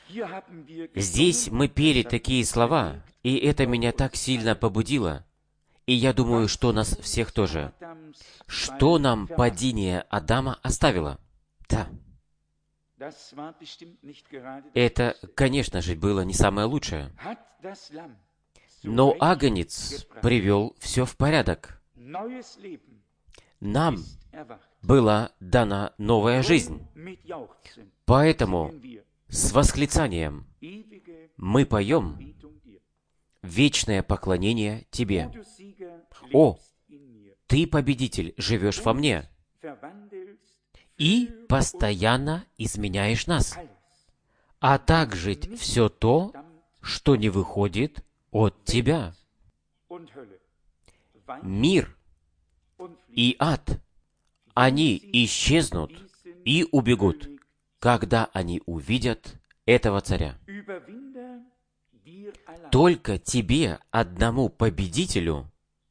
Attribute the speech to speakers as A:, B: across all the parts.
A: Здесь мы пели такие слова, и это меня так сильно побудило. И я думаю, что нас всех тоже. Что нам падение Адама оставило? Да. Это, конечно же, было не самое лучшее. Но Агнец привел все в порядок. Нам была дана новая жизнь. Поэтому с восклицанием мы поем вечное поклонение Тебе. О, Ты, победитель, живешь во мне и постоянно изменяешь нас, а также все то, что не выходит от Тебя. Мир и ад, они исчезнут и убегут, когда они увидят этого царя. Только Тебе, одному победителю,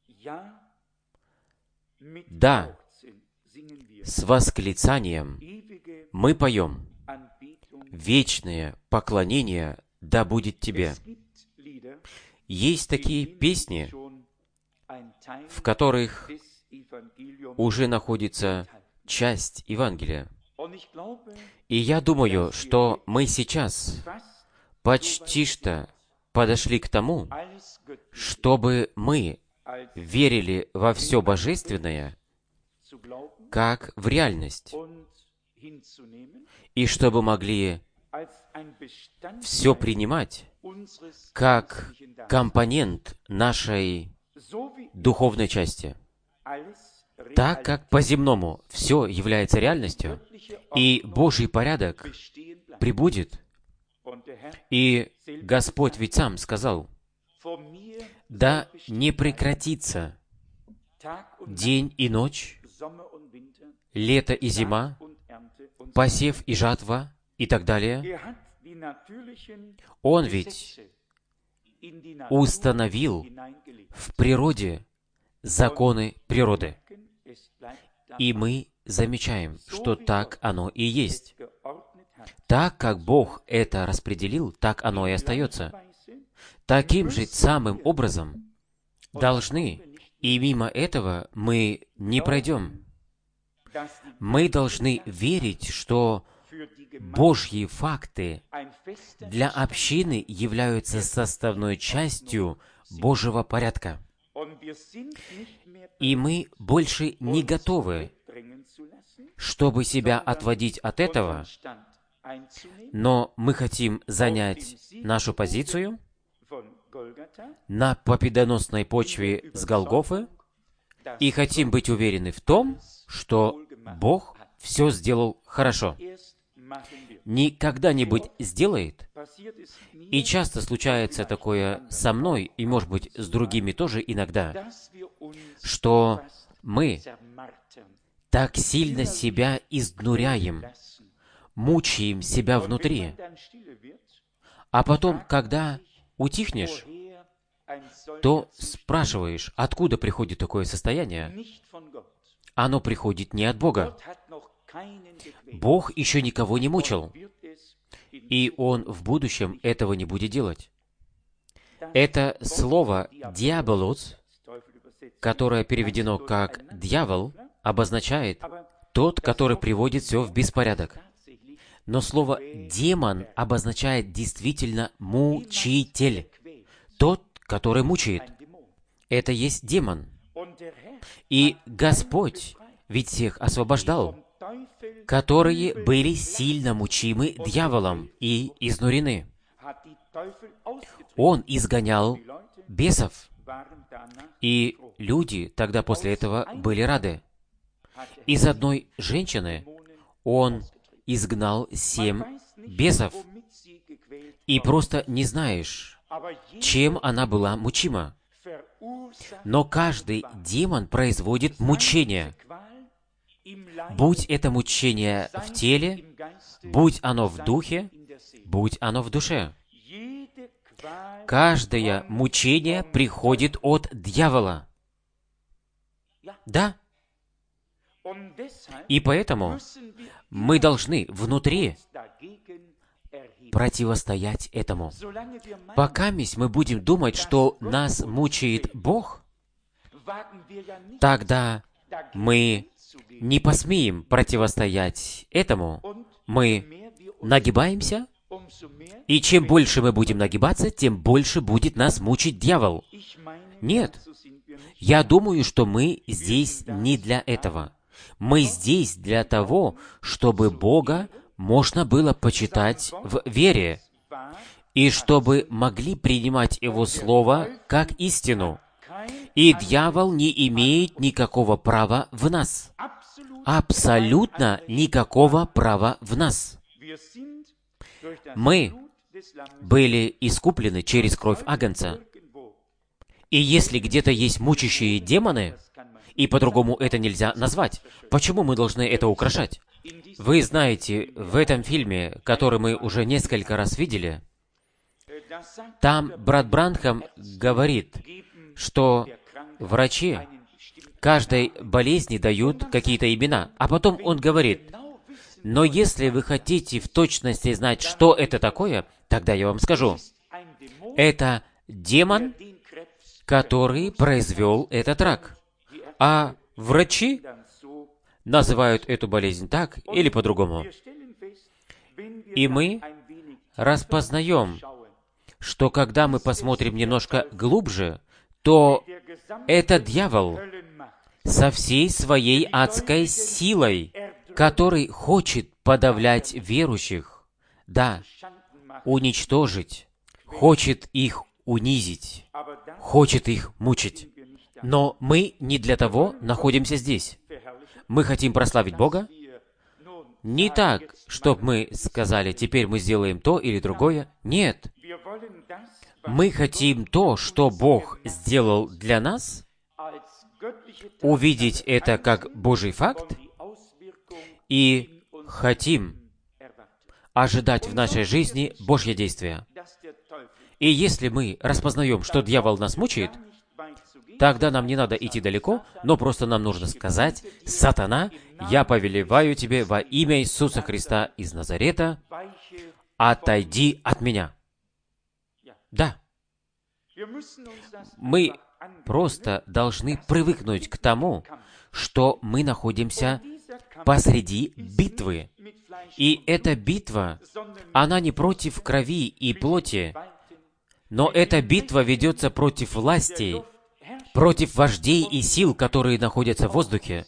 A: да, с восклицанием мы поем вечное поклонение да будет Тебе. Есть такие песни, в которых уже находится часть Евангелия. И я думаю, что мы сейчас почти что подошли к тому, чтобы мы верили во все божественное, как в реальность, и чтобы могли все принимать как компонент нашей духовной части. Так как по-земному все является реальностью, и Божий порядок прибудет, и Господь ведь сам сказал, да не прекратится день и ночь, лето и зима, посев и жатва и так далее. Он ведь установил в природе законы природы. И мы замечаем, что так оно и есть. Так как Бог это распределил, так оно и остается. Таким же самым образом должны, и мимо этого мы не пройдем. Мы должны верить, что Божьи факты для общины являются составной частью Божьего порядка. И мы больше не готовы, чтобы себя отводить от этого, но мы хотим занять нашу позицию на победоносной почве с Голгофы и хотим быть уверены в том, что Бог все сделал хорошо. Не когда-нибудь сделает, и часто случается такое со мной, и, может быть, с другими тоже иногда, что мы так сильно себя изнуряем, мучаем себя внутри, а потом, когда утихнешь, то спрашиваешь, откуда приходит такое состояние? Оно приходит не от Бога. Бог еще никого не мучил, и Он в будущем этого не будет делать. Это слово «диаболос», которое переведено как «дьявол», обозначает «тот, который приводит все в беспорядок». Но слово «демон» обозначает действительно «мучитель», тот, который мучает. Это есть демон. И Господь ведь всех освобождал, которые были сильно мучимы дьяволом и изнурены. Он изгонял бесов, и люди тогда после этого были рады. Из одной женщины он изгнал 7 бесов, и просто не знаешь, чем она была мучима. Но каждый демон производит мучение. Будь это мучение в теле, будь оно в духе, будь оно в душе. Каждое мучение приходит от дьявола. Да. И поэтому мы должны внутри противостоять этому. Пока мы будем думать, что нас мучает Бог, тогда мы не посмеем противостоять этому. Мы нагибаемся, и чем больше мы будем нагибаться, тем больше будет нас мучить дьявол. Нет. Я думаю, что мы здесь не для этого. Мы здесь для того, чтобы Бога можно было почитать в вере, и чтобы могли принимать Его Слово как истину. И дьявол не имеет никакого права в нас. Абсолютно никакого права в нас. Мы были искуплены через кровь Агнца. И если где-то есть мучащие демоны, и по-другому это нельзя назвать, почему мы должны это украшать? Вы знаете, в этом фильме, который мы уже несколько раз видели, там брат Бранхам говорит, что врачи каждой болезни дают какие-то имена, а потом он говорит, но если вы хотите в точности знать, что это такое, тогда я вам скажу. Это демон, который произвел этот рак. А врачи называют эту болезнь так или по-другому. И мы распознаем, что когда мы посмотрим немножко глубже, то это дьявол со всей своей адской силой, который хочет подавлять верующих, да, уничтожить, хочет их унизить, хочет их мучить. Но мы не для того находимся здесь. Мы хотим прославить Бога. Не так, чтобы мы сказали, теперь мы сделаем то или другое. Нет. Мы хотим то, что Бог сделал для нас, увидеть это как Божий факт, и хотим ожидать в нашей жизни Божье действие. И если мы распознаем, что дьявол нас мучает, тогда нам не надо идти далеко, но просто нам нужно сказать: «Сатана, я повелеваю тебе во имя Иисуса Христа из Назарета, отойди от меня». Да. Мы просто должны привыкнуть к тому, что мы находимся посреди битвы. И эта битва, она не против крови и плоти, но эта битва ведется против властей, против вождей и сил, которые находятся в воздухе,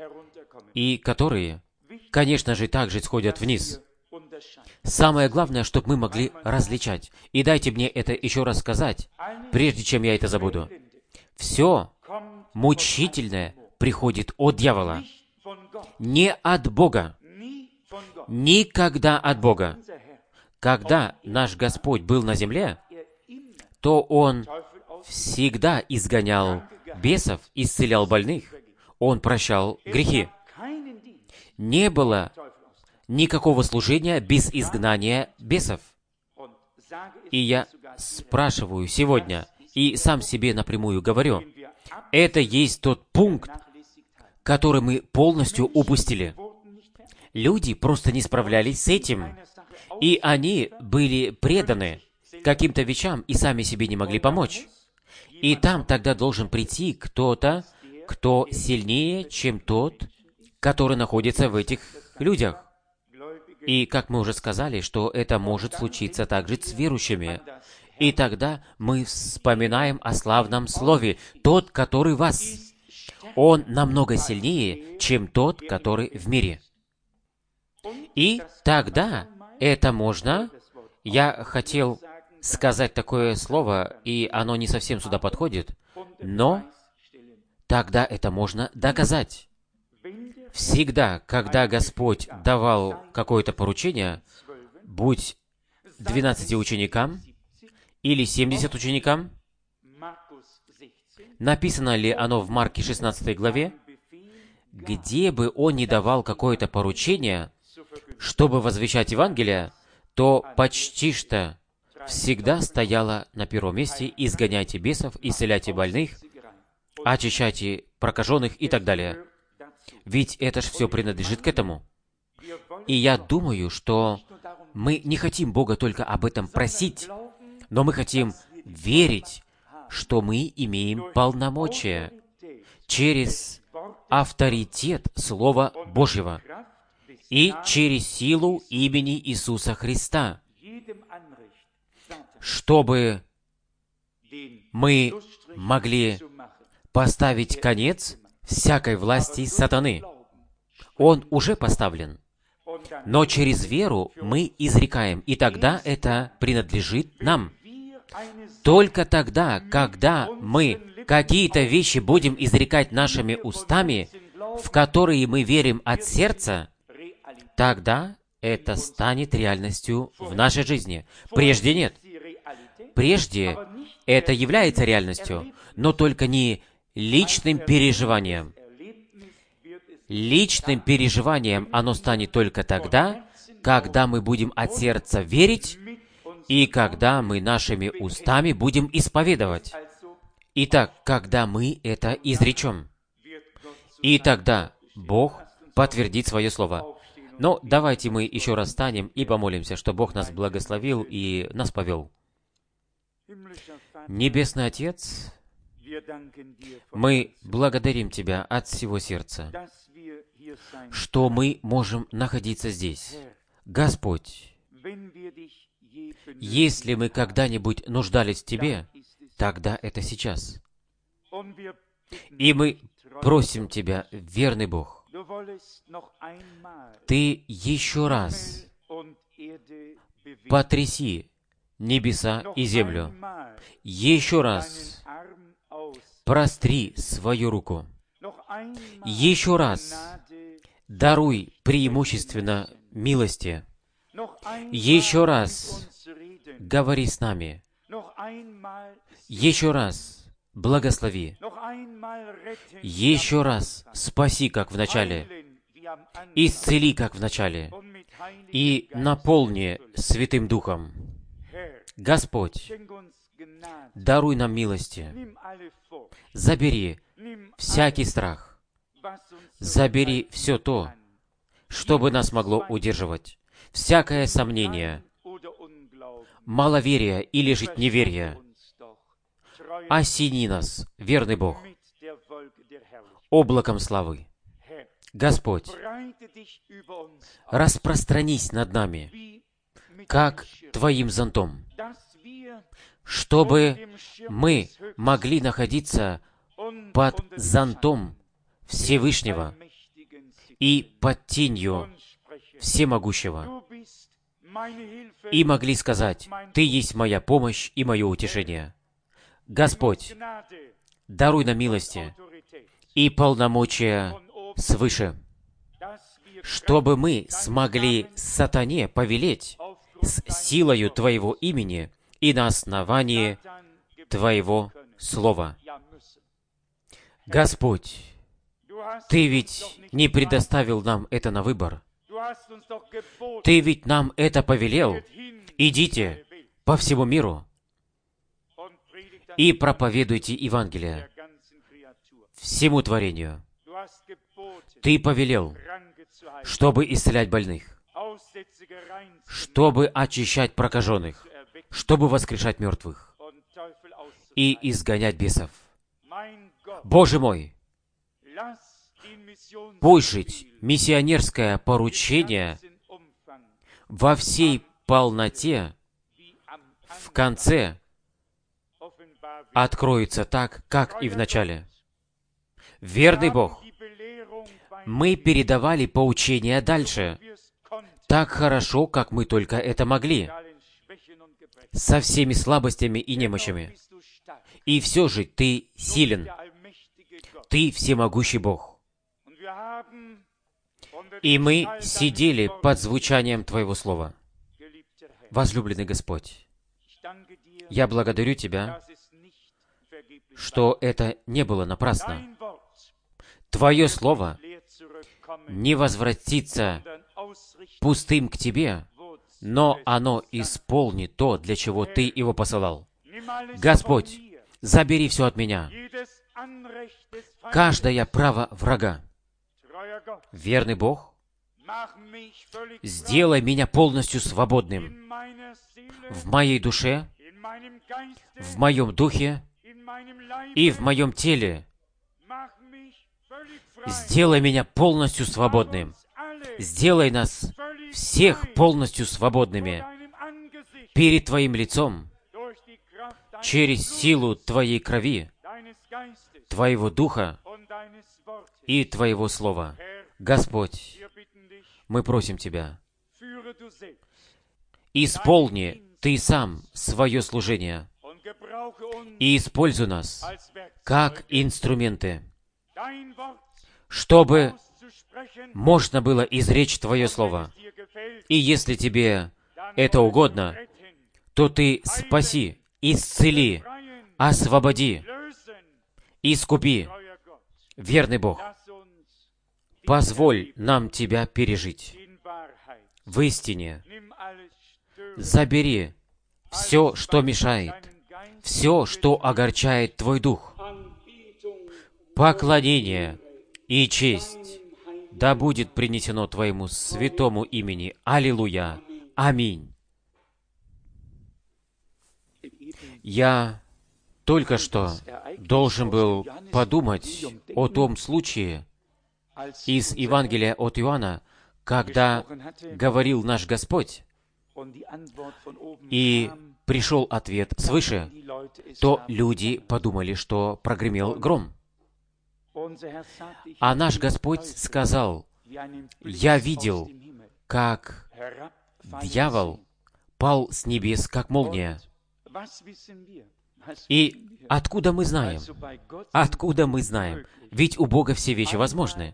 A: и которые, конечно же, также сходят вниз. Самое главное, чтобы мы могли различать. И дайте мне это еще раз сказать, прежде чем я это забуду. Все мучительное приходит от дьявола, не от Бога. Никогда от Бога. Когда наш Господь был на земле, то Он всегда изгонял бесов, исцелял больных, Он прощал грехи. Не было никакого служения без изгнания бесов. И я спрашиваю сегодня, и сам себе напрямую говорю, это есть тот пункт, который мы полностью упустили. Люди просто не справлялись с этим, и они были преданы каким-то вещам и сами себе не могли помочь. И там тогда должен прийти кто-то, кто сильнее, чем тот, который находится в этих людях. И, как мы уже сказали, что это может случиться также с верующими. И тогда мы вспоминаем о славном слове. Тот, который в вас, он намного сильнее, чем тот, который в мире. И тогда это можно... Я хотел сказать такое слово, и оно не совсем сюда подходит, но тогда это можно доказать. Всегда, когда Господь давал какое-то поручение, будь 12 ученикам или 70 ученикам, написано ли оно в Марке 16 главе, где бы он ни давал какое-то поручение, чтобы возвещать Евангелие, то почти что всегда стояло на первом месте: изгоняйте бесов, исцеляйте больных, очищайте прокаженных и так далее. Ведь это ж все принадлежит к этому. И я думаю, что Мы не хотим Бога только об этом просить, но мы хотим верить, что мы имеем полномочия через авторитет Слова Божьего и через силу имени Иисуса Христа, чтобы мы могли поставить конец всякой власти сатаны. Он уже поставлен. Но через веру мы изрекаем, и тогда это принадлежит нам. Только тогда, когда мы какие-то вещи будем изрекать нашими устами, в которые мы верим от сердца, тогда это станет реальностью в нашей жизни. Прежде нет. Прежде это является реальностью, но только не личным переживанием. Личным переживанием оно станет только тогда, когда мы будем от сердца верить и когда мы нашими устами будем исповедовать. Итак, когда мы это изречем, и тогда Бог подтвердит свое слово. Но давайте мы еще раз встанем и помолимся, чтобы Бог нас благословил и нас повел. Небесный Отец, мы благодарим Тебя от всего сердца, что мы можем находиться здесь. Господь, если мы когда-нибудь нуждались в Тебе, тогда это сейчас. И мы просим Тебя, верный Бог, Ты еще раз потряси небеса и землю. Еще раз простри свою руку. Еще раз даруй преимущественно милости. Еще раз говори с нами. Еще раз благослови. Еще раз спаси, как в начале. Исцели, как в начале. И наполни Святым Духом. Господь, даруй нам милости. Забери всякий страх. Забери все то, что бы нас могло удерживать. Всякое сомнение, маловерие или же неверие. Осени нас, верный Бог, облаком славы. Господь, распространись над нами, как Твоим зонтом, чтобы мы могли находиться под зонтом Всевышнего и под тенью Всемогущего, и могли сказать: «Ты есть моя помощь и мое утешение». Господь, даруй нам милости и полномочия свыше, чтобы мы смогли сатане повелеть с силою Твоего имени и на основании Твоего Слова. Господь, Ты ведь не предоставил нам это на выбор. Ты ведь нам это повелел. Идите по всему миру и проповедуйте Евангелие всему творению. Ты повелел, чтобы исцелять больных, чтобы очищать прокаженных, чтобы воскрешать мертвых и изгонять бесов. Боже мой, пусть жить миссионерское поручение во всей полноте в конце откроется так, как и в начале. Верный Бог, мы передавали поучения дальше, так хорошо, как мы только это могли, со всеми слабостями и немощами. И все же Ты силен. Ты всемогущий Бог. И мы сидели под звучанием Твоего Слова. Возлюбленный Господь, я благодарю Тебя, что это не было напрасно. Твое Слово не возвратится пустым к Тебе, но оно исполнит то, для чего Ты его посылал. Господь, забери все от меня. Каждое право врага. Верный Бог, Сделай меня полностью свободным в моей душе, в моем духе и в моем теле. Сделай меня полностью свободным. Сделай нас всех полностью свободными перед Твоим лицом, через силу Твоей крови, Твоего Духа и Твоего Слова. Господь, мы просим Тебя, исполни Ты сам свое служение и используй нас как инструменты, чтобы можно было изречь Твое Слово. И если Тебе это угодно, то Ты спаси, исцели, освободи, искупи. Верный Бог, позволь нам Тебя пережить в истине. Забери все, что мешает, все, что огорчает Твой Дух. Поклонение и честь да будет принесено Твоему святому имени. Аллилуйя. Аминь. Я только что должен был подумать о том случае из Евангелия от Иоанна, когда говорил наш Господь, и пришел ответ свыше, то люди подумали, что прогремел гром. А наш Господь сказал: «Я видел, как дьявол пал с небес, как молния». И откуда мы знаем? Откуда мы знаем? Ведь у Бога все вещи возможны.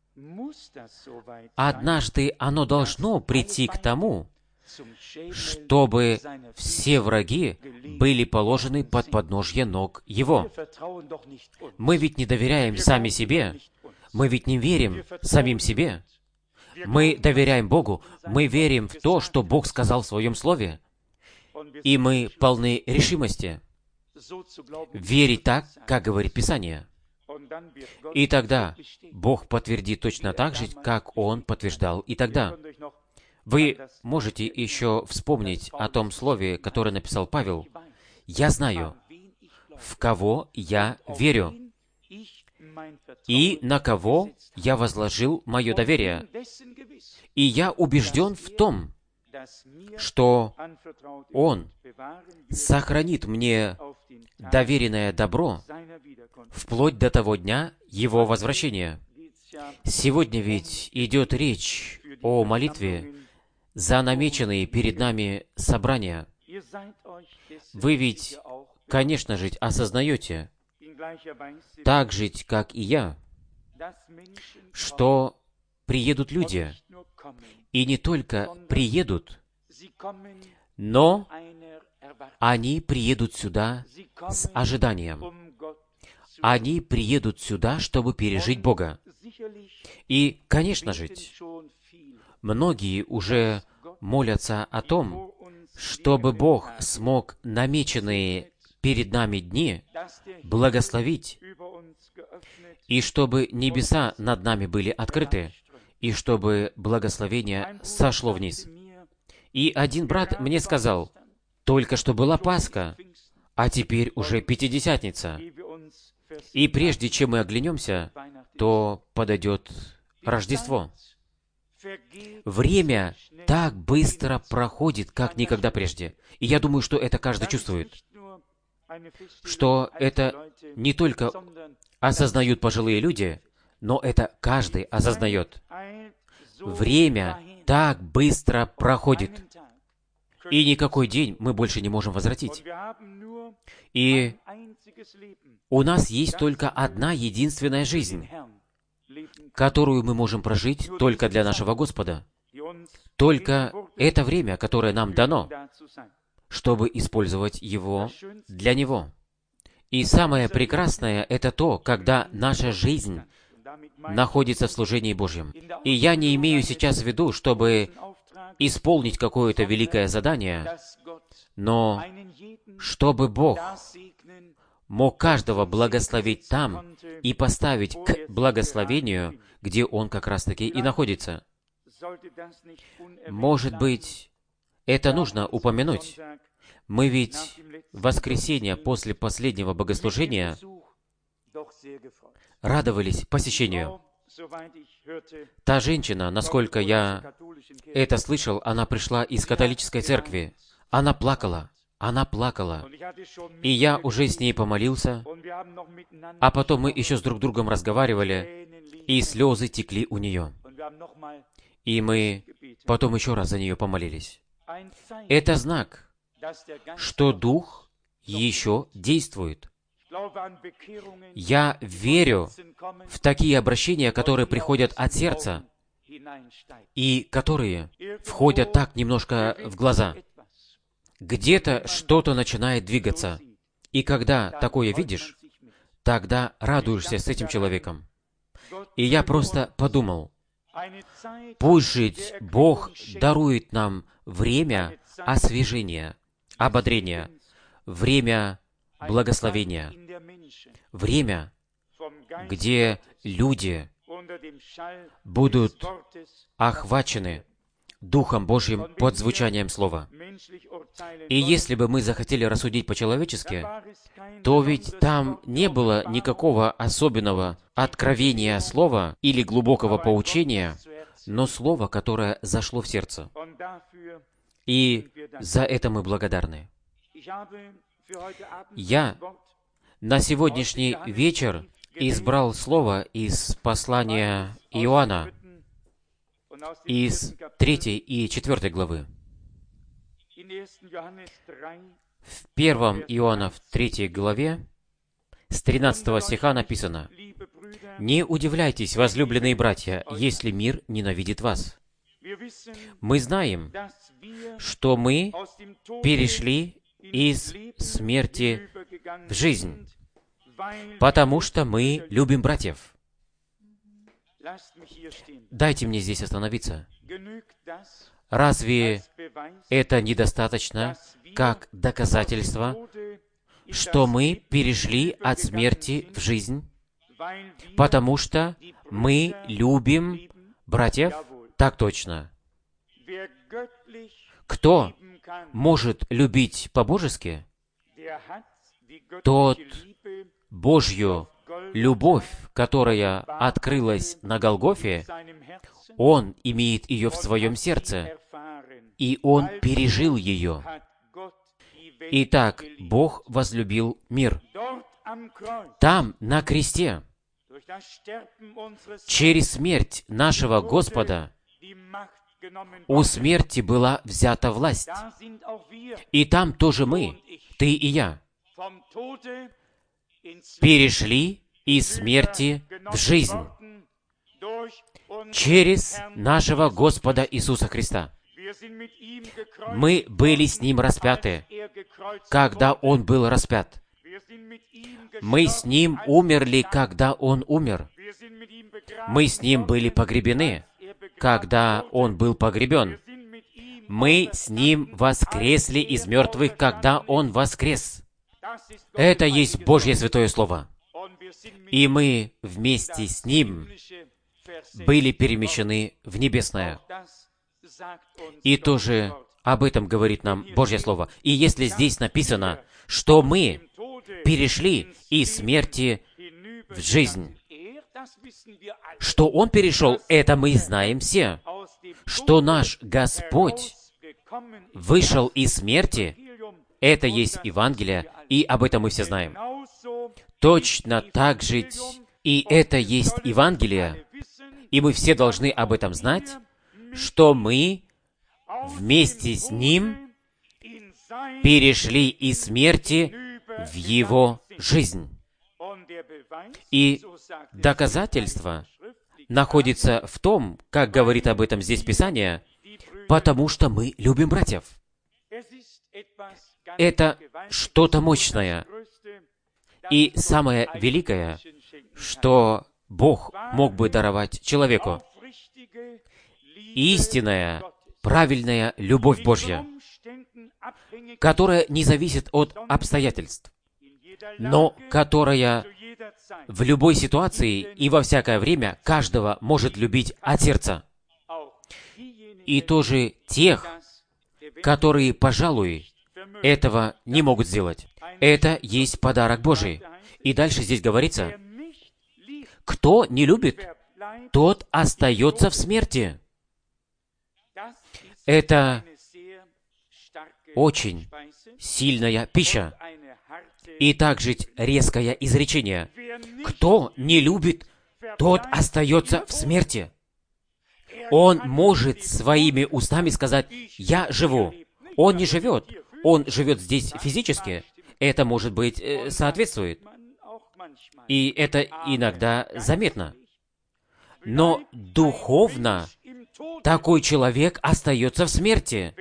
A: Однажды оно должно прийти к тому, чтобы все враги были положены под подножье ног Его. Мы ведь не доверяем сами себе, мы ведь не верим самим себе. Мы доверяем Богу, мы верим в то, что Бог сказал в Своем Слове, и мы полны решимости верить так, как говорит Писание. И тогда Бог подтвердит точно так же, как Он подтверждал и тогда. Вы можете еще вспомнить о том слове, которое написал Павел. «Я знаю, в кого я верю, и на кого я возложил мое доверие. И я убежден в том, что Он сохранит мне доверенное добро вплоть до того дня Его возвращения». Сегодня ведь идет речь о молитве за намеченные перед нами собрания. Вы ведь, конечно же, осознаете, так же, как и я, что приедут люди, и не только приедут, но они приедут сюда с ожиданием. Они приедут сюда, чтобы пережить Бога. И, конечно же, многие уже молятся о том, чтобы Бог смог намеченные перед нами дни благословить, и чтобы небеса над нами были открыты, и чтобы благословение сошло вниз. И один брат мне сказал: «Только что была Пасха, а теперь уже Пятидесятница. И прежде чем мы оглянемся, то подойдет Рождество». Время так быстро проходит, как никогда прежде. И я думаю, что это каждый чувствует. Что это не только осознают пожилые люди, но это каждый осознает. Время так быстро проходит. И никакой день мы больше не можем возвратить. И у нас есть только одна единственная жизнь, которую мы можем прожить только для нашего Господа. Только это время, которое нам дано, чтобы использовать его для Него. И самое прекрасное — это то, когда наша жизнь находится в служении Божьем. И я не имею сейчас в виду, чтобы исполнить какое-то великое задание, но чтобы Бог мог каждого благословить там и поставить к благословению, где он как раз-таки и находится. Может быть, это нужно упомянуть. Мы ведь в воскресенье после последнего богослужения радовались посещению. Та женщина, насколько я это слышал, она пришла из католической церкви. Она плакала. Она плакала. И я уже с ней помолился, а потом мы еще с друг другом разговаривали, и слезы текли у нее. И мы потом еще раз за нее помолились. Это знак, что Дух еще действует. Я верю в такие обращения, которые приходят от сердца и которые входят так немножко в глаза. Где-то что-то начинает двигаться. И когда такое видишь, тогда радуешься с этим человеком. И я просто подумал, пусть же Бог дарует нам время освежения, ободрения, время благословения, время, где люди будут охвачены Духом Божьим под звучанием Слова. И если бы мы захотели рассудить по-человечески, то ведь там не было никакого особенного откровения Слова или глубокого поучения, но Слово, которое зашло в сердце. И за это мы благодарны. Я на сегодняшний вечер избрал слово из послания Иоанна, из 3 и 4 главы. В 1 Иоанна, в 3 главе, с 13 стиха написано: «Не удивляйтесь, возлюбленные братья, если мир ненавидит вас. Мы знаем, что мы перешли из смерти в жизнь, потому что мы любим братьев». Дайте мне здесь остановиться. Разве это недостаточно как доказательство, что мы перешли от смерти в жизнь, потому что мы любим братьев? Так точно. Кто может любить по-божески? Тот Божью любовь, которая открылась на Голгофе, он имеет ее в своем сердце, и он пережил ее. Итак, Бог возлюбил мир. Там, на кресте, через смерть нашего Господа, у смерти была взята власть. И там тоже мы, ты и я, перешли из смерти в жизнь через нашего Господа Иисуса Христа. Мы были с Ним распяты, когда Он был распят. Мы с Ним умерли, когда Он умер. Мы с Ним были погребены, когда Он был погребен. Мы с Ним воскресли из мертвых, когда Он воскрес. Это есть Божье Святое Слово. И мы вместе с Ним были перемещены в небесное. И тоже об этом говорит нам Божье Слово. И если здесь написано, что мы перешли из смерти в жизнь, что Он перешел, это мы знаем все. Что наш Господь вышел из смерти, это есть Евангелие, и об этом мы все знаем. Точно так же и это есть Евангелие, и мы все должны об этом знать, что мы вместе с Ним перешли из смерти в Его жизнь. И доказательство находится в том, как говорит об этом здесь Писание, потому что мы любим братьев. Это что-то мощное. И самое великое, что Бог мог бы даровать человеку. Истинная, правильная любовь Божья, которая не зависит от обстоятельств, но которая в любой ситуации и во всякое время каждого может любить от сердца. и тоже тех, которые, пожалуй, этого не могут сделать. Это есть подарок Божий. И дальше здесь говорится, кто не любит, тот остается в смерти. Это очень сильная пища и также резкое изречение. Кто не любит, тот остается в смерти. Он может своими устами сказать: «Я живу». Он не живет. Он живет здесь физически. Это, может быть, соответствует. И это иногда заметно. Но духовно такой человек остается в смерти,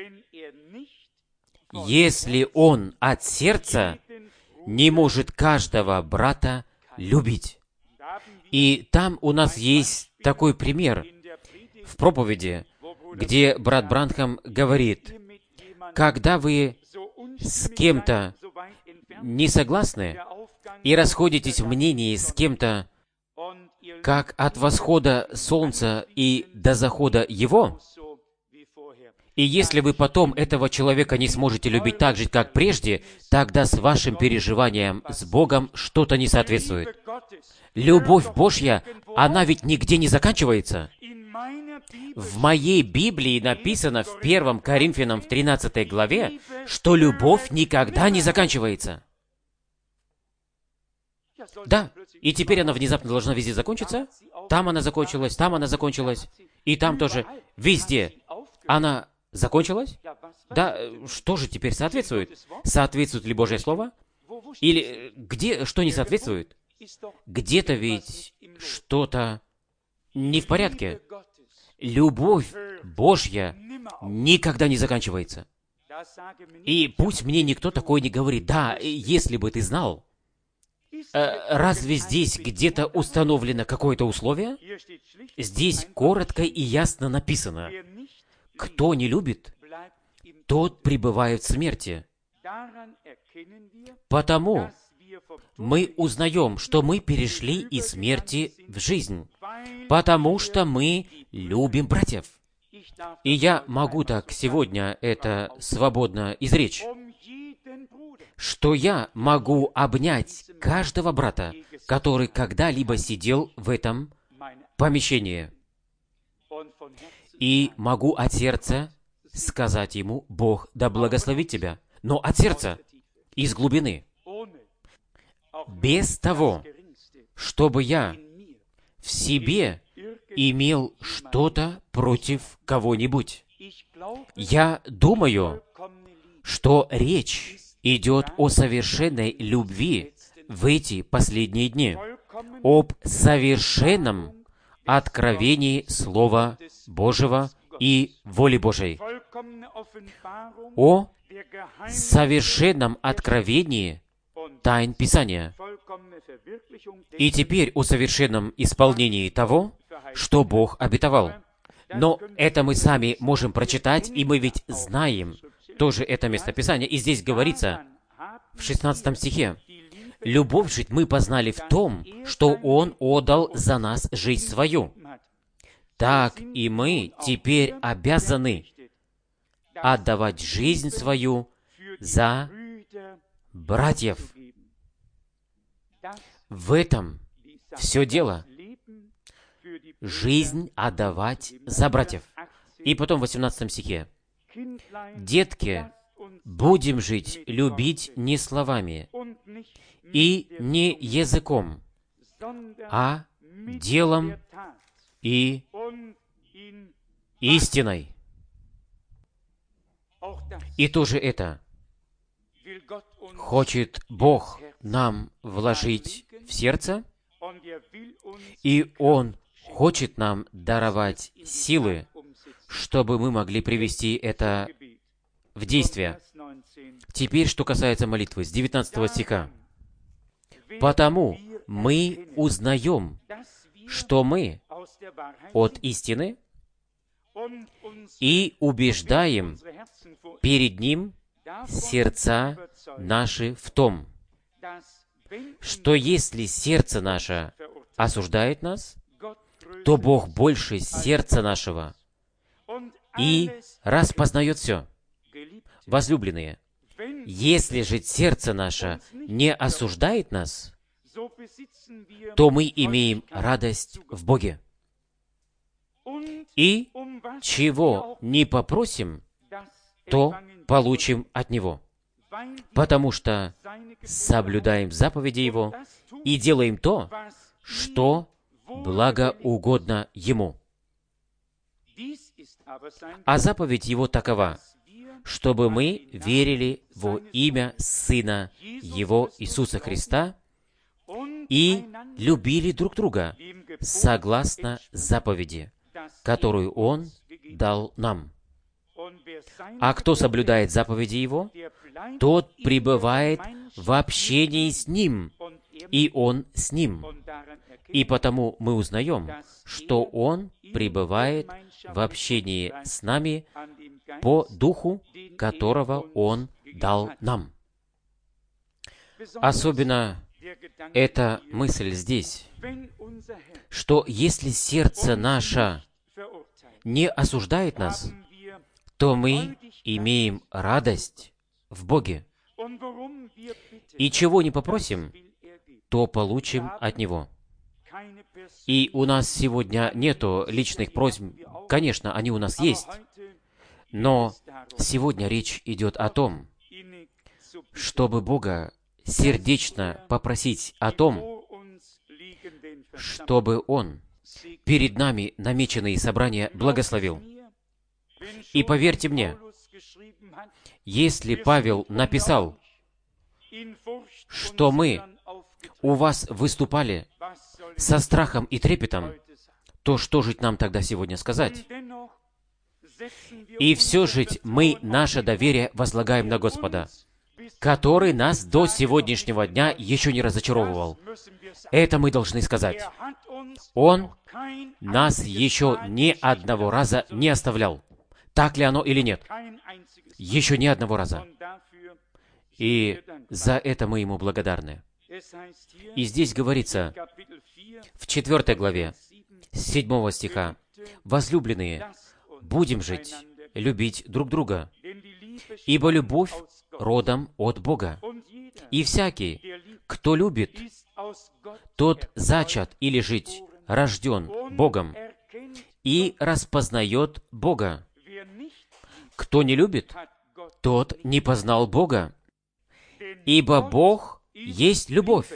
A: если он от сердца не может каждого брата любить. И там у нас есть такой пример в проповеди, где брат Бранхам говорит: когда вы с кем-то не согласны и расходитесь в мнении с кем-то, как от восхода солнца и до захода его, и если вы потом этого человека не сможете любить так же, как прежде, тогда с вашим переживанием с Богом что-то не соответствует. Любовь Божья, она ведь нигде не заканчивается. В моей Библии написано в 1 Коринфянам в 13 главе, что любовь никогда не заканчивается. Да, и теперь она внезапно должна везде закончиться. Там она закончилась, и там тоже, везде. Она закончилась? Да, что же теперь соответствует? Соответствует ли Божье Слово? Или где что не соответствует? Где-то ведь что-то не в порядке. Любовь Божья никогда не заканчивается. И пусть мне никто такое не говорит: «Да, если бы ты знал». Разве здесь где-то установлено какое-то условие? Здесь коротко и ясно написано: кто не любит, тот пребывает в смерти. Потому мы узнаем, что мы перешли из смерти в жизнь, потому что мы любим братьев. И я могу так сегодня это свободно изречь, что я могу обнять каждого брата, который когда-либо сидел в этом помещении, и могу от сердца сказать ему: «Бог да благословит тебя». Но от сердца, из глубины, без того, чтобы я в себе имел что-то против кого-нибудь. Я думаю, что речь идет о совершенной любви в эти последние дни, об совершенном откровении Слова Божьего и воли Божией, о совершенном откровении тайн Писания, и теперь о совершенном исполнении того, что Бог обетовал. Но это мы сами можем прочитать, и мы ведь знаем тоже это местописание. И здесь говорится в 16 стихе: «Любовь же мы познали в том, что Он отдал за нас жизнь свою. Так и мы теперь обязаны отдавать жизнь свою за братьев». В этом все дело. Жизнь отдавать за братьев. И потом в 18 стихе: «Детки, будем жить, любить не словами и не языком, а делом и истиной». И тоже это хочет Бог нам вложить в сердце, и Он хочет нам даровать силы, чтобы мы могли привести это в действие. Теперь, что касается молитвы, с 19 стиха. «Потому мы узнаем, что мы от истины, и убеждаем перед Ним сердца наши в том, что если сердце наше осуждает нас, то Бог больше сердца нашего и распознает все. Возлюбленные, если же сердце наше не осуждает нас, то мы имеем радость в Боге. И чего не попросим, то получим от Него, потому что соблюдаем заповеди Его и делаем то, что благоугодно Ему. А заповедь Его такова, чтобы мы верили во имя Сына Его Иисуса Христа и любили друг друга согласно заповеди, которую Он дал нам. А кто соблюдает заповеди Его, тот пребывает в общении с Ним, и Он с ним. И потому мы узнаем, что Он пребывает в общении с нами по Духу, которого Он дал нам. Особенно эта мысль здесь, что если сердце наше не осуждает нас, то мы имеем радость в Боге. И чего не попросим, то получим от Него. И у нас сегодня нету личных просьб. Конечно, они у нас есть. Но сегодня речь идет о том, чтобы Бога сердечно попросить о том, чтобы Он перед нами намеченные собрания благословил. И поверьте мне, если Павел написал, что мы у вас выступали со страхом и трепетом, то что же нам тогда сегодня сказать? И все же мы наше доверие возлагаем на Господа, который нас до сегодняшнего дня еще не разочаровывал. Это мы должны сказать. Он нас еще ни одного раза не оставлял. Так ли оно или нет? Еще ни одного раза. И за это мы Ему благодарны. И здесь говорится в 4 главе, 7 стиха, «Возлюбленные, будем жить, любить друг друга, ибо любовь родом от Бога. И всякий, кто любит, тот зачат или жить, рожден Богом, и распознает Бога. Кто не любит, тот не познал Бога, ибо Бог есть любовь».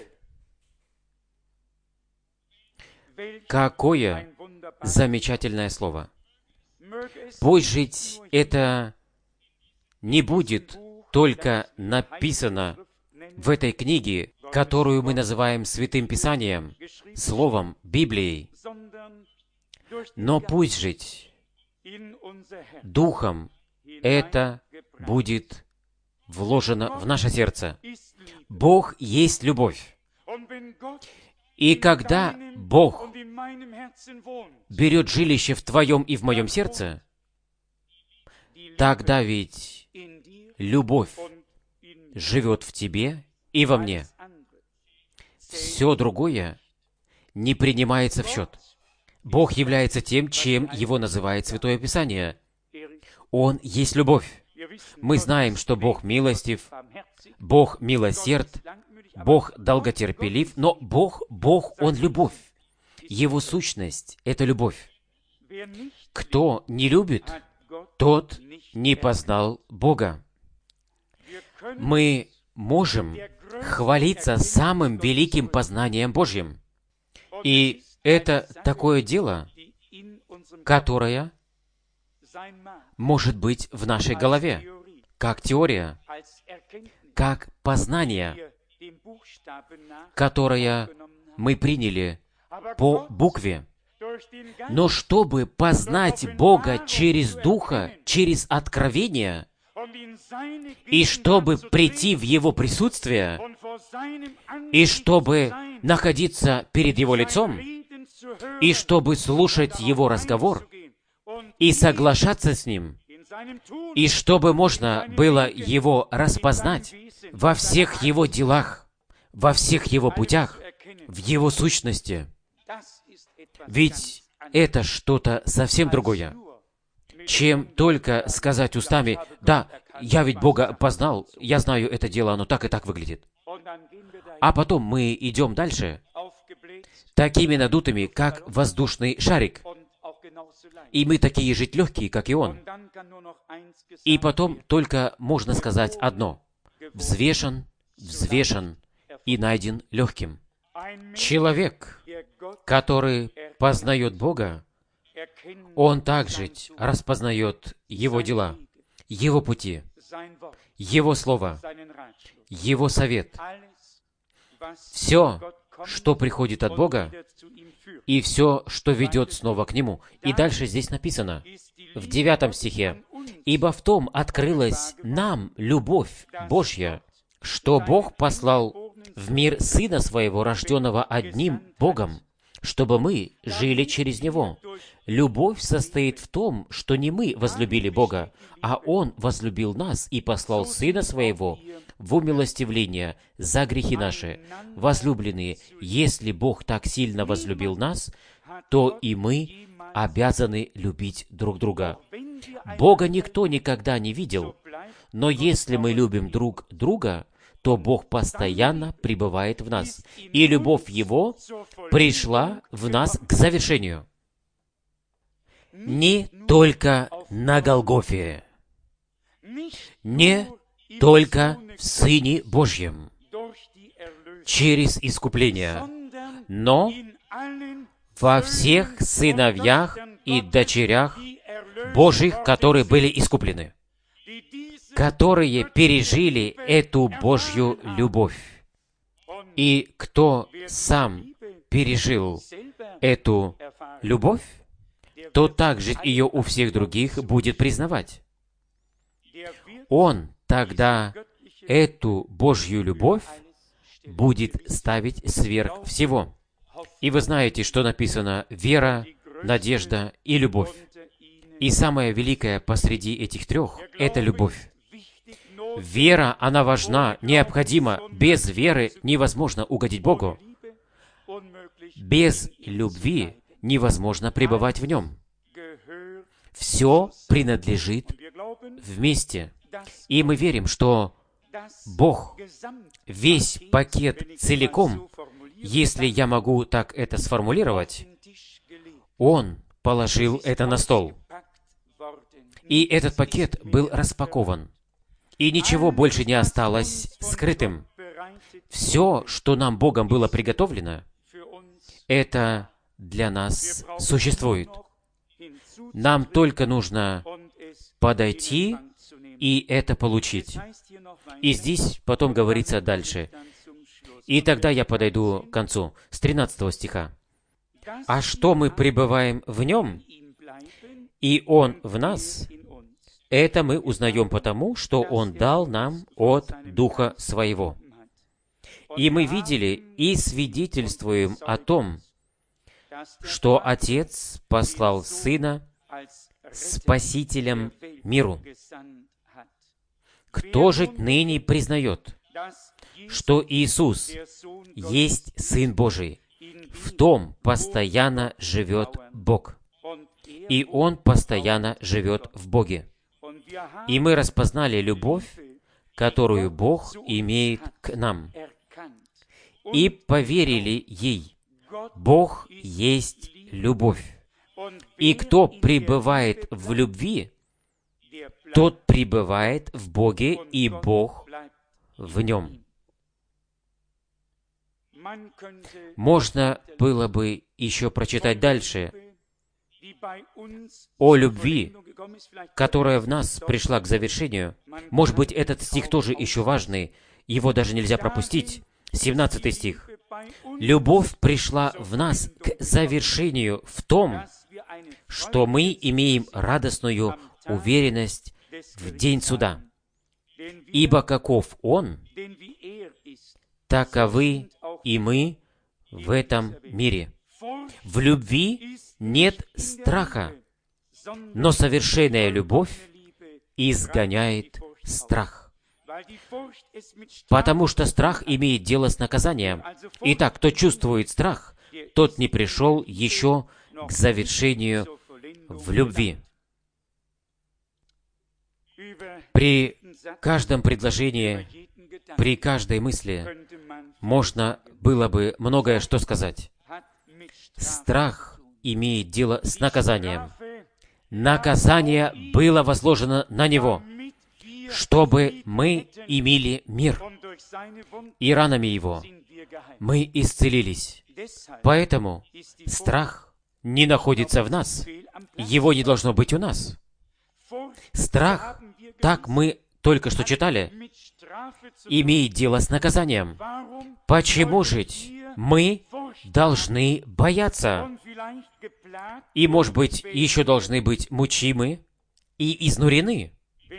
A: Какое замечательное слово! Пусть жить это не будет только написано в этой книге, которую мы называем Святым Писанием, Словом, Библией, но пусть жить Духом это будет вложено в наше сердце. Бог есть любовь. И когда Бог берет жилище в твоем и в моем сердце, тогда ведь любовь живет в тебе и во мне. Все другое не принимается в счет. Бог является тем, чем Его называет Святое Писание. Он есть любовь. Мы знаем, что Бог милостив, Бог милосерд, Бог долготерпелив, но Бог, Он любовь. Его сущность — это любовь. Кто не любит, тот не познал Бога. Мы можем хвалиться самым великим познанием Божьим. И это такое дело, которое может быть в нашей голове, как теория, как познание, которое мы приняли по букве. Но чтобы познать Бога через Духа, через откровение, и чтобы прийти в Его присутствие, и чтобы находиться перед Его лицом, и чтобы слушать Его разговор, и соглашаться с Ним, и чтобы можно было Его распознать во всех Его делах, во всех Его путях, в Его сущности. Ведь это что-то совсем другое, чем только сказать устами: «Да, я ведь Бога познал, я знаю это дело, оно так и так выглядит». А потом мы идем дальше, такими надутыми, как воздушный шарик. И мы такие же легкие, как и он. И потом только можно сказать одно: взвешен, взвешен и найден легким. Человек, который познает Бога, он также распознает Его дела, Его пути, Его Слово, Его совет. Все, что приходит от Бога, и все, что ведет снова к Нему. И дальше здесь написано, в 9 стихе: «Ибо в том открылась нам любовь Божья, что Бог послал в мир Сына Своего, рожденного одним Богом, чтобы мы жили через Него. Любовь состоит в том, что не мы возлюбили Бога, а Он возлюбил нас и послал Сына Своего в умилостивление за грехи наши. Возлюбленные, если Бог так сильно возлюбил нас, то и мы обязаны любить друг друга. Бога никто никогда не видел, но если мы любим друг друга, то Бог постоянно пребывает в нас, и любовь Его пришла в нас к завершению. Не только на Голгофе, не только в Сыне Божьем, через искупление, но во всех сыновьях и дочерях Божьих, которые были искуплены, которые пережили эту Божью любовь. И кто сам пережил эту любовь, то также ее у всех других будет признавать. Он тогда эту Божью любовь будет ставить сверх всего. И вы знаете, что написано: вера, надежда и любовь. И самое великое посреди этих трех — это любовь. Вера, она важна, необходима. Без веры невозможно угодить Богу. Без любви невозможно пребывать в Нем. Все принадлежит вместе. И мы верим, что Бог, весь пакет целиком, если я могу так это сформулировать, Он положил это на стол. И этот пакет был распакован. И ничего больше не осталось скрытым. Все, что нам Богом было приготовлено, это для нас существует. Нам только нужно подойти и это получить. И здесь потом говорится дальше. И тогда я подойду к концу, с 13 стиха. «А что мы пребываем в Нем, и Он в нас, это мы узнаем потому, что Он дал нам от Духа Своего. И мы видели и свидетельствуем о том, что Отец послал Сына Спасителем миру. Кто же ныне признает, что Иисус есть Сын Божий? В том постоянно живет Бог, и Он постоянно живет в Боге. И мы распознали любовь, которую Бог имеет к нам, и поверили ей. Бог есть любовь. И кто пребывает в любви, тот пребывает в Боге, и Бог в нем». Можно было бы еще прочитать дальше о любви, которая в нас пришла к завершению. Может быть, этот стих тоже еще важный, его даже нельзя пропустить. 17 стих. «Любовь пришла в нас к завершению в том, что мы имеем радостную уверенность в день суда. Ибо каков Он, таковы и мы в этом мире. В любви нет страха, но совершенная любовь изгоняет страх. Потому что страх имеет дело с наказанием. Итак, кто чувствует страх, тот не пришел еще к завершению в любви». При каждом предложении, при каждой мысли можно было бы многое что сказать. Страх имеет дело с наказанием. Наказание было возложено на Него, чтобы мы имели мир. И ранами Его мы исцелились. Поэтому страх не находится в нас. Его не должно быть у нас. Страх, так мы только что читали, имеет дело с наказанием. Почему же мы должны бояться? И, может быть, еще должны быть мучимы и изнурены,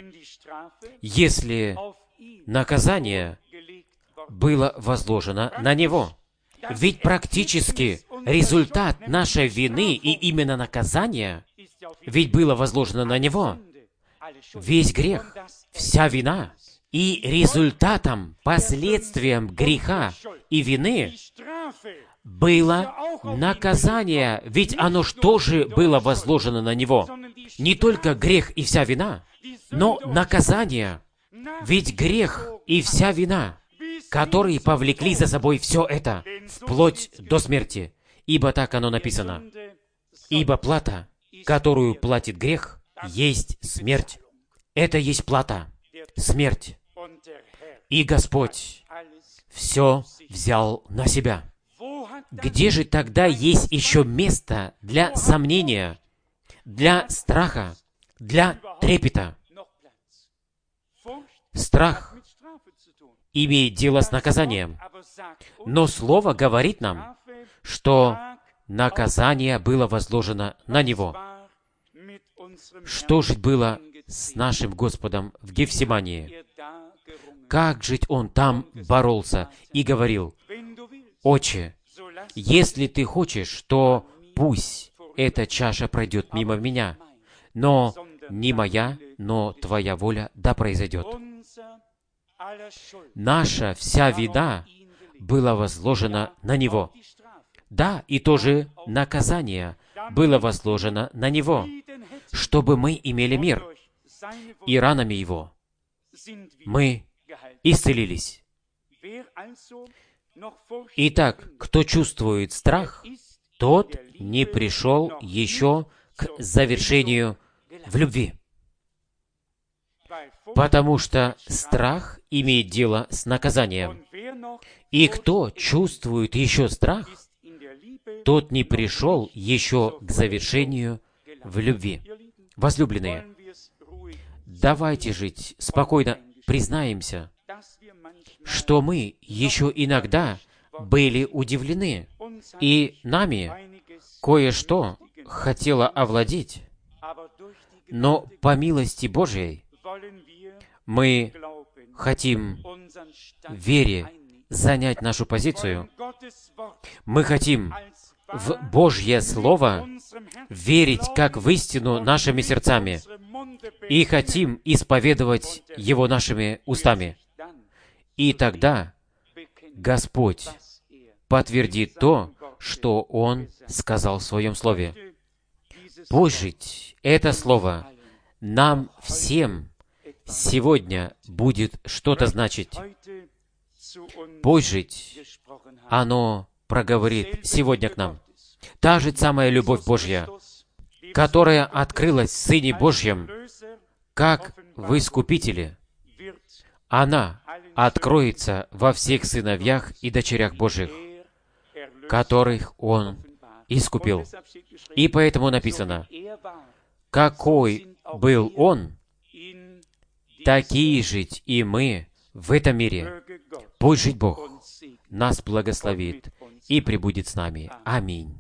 A: если наказание было возложено на Него. Ведь практически результат нашей вины и именно наказания ведь было возложено на Него. Весь грех, вся вина. И результатом, последствием греха и вины было наказание, ведь оно что же было возложено на Него? Не только грех и вся вина, но наказание. Ведь грех и вся вина, которые повлекли за собой все это, вплоть до смерти. Ибо так оно написано. Ибо плата, которую платит грех, есть смерть. Это есть плата, смерть. И Господь все взял на себя. Где же тогда есть еще место для сомнения, для страха, для трепета? Страх имеет дело с наказанием. Но Слово говорит нам, что наказание было возложено на Него. Что же было с нашим Господом в Гефсимании? Как же Он там боролся и говорил: «Отче, если Ты хочешь, то пусть эта чаша пройдет мимо меня, но не моя, но Твоя воля да произойдет». Наша вся вина была возложена на Него. Да, и тоже наказание было возложено на Него, чтобы мы имели мир. И ранами Его мы исцелились. Итак, кто чувствует страх, тот не пришел еще к завершению в любви. Потому что страх имеет дело с наказанием. И кто чувствует еще страх, тот не пришел еще к завершению в любви. Возлюбленные, давайте жить спокойно, признаемся, что мы еще иногда были удивлены, и нами кое-что хотело овладеть, но по милости Божией мы хотим в вере занять нашу позицию. Мы хотим в Божье Слово верить как в истину нашими сердцами и хотим исповедовать его нашими устами. И тогда Господь подтвердит то, что Он сказал в Своем Слове. Пусть жить это Слово нам всем сегодня будет что-то значить. Пусть жить оно проговорит сегодня к нам. Та же самая любовь Божья, которая открылась в Сыне Божьем, как в Искупителе, она откроется во всех сыновьях и дочерях Божьих, которых Он искупил. И поэтому написано: какой был Он, такие жить и мы в этом мире. Пусть жить Бог нас благословит и пребудет с нами. Аминь.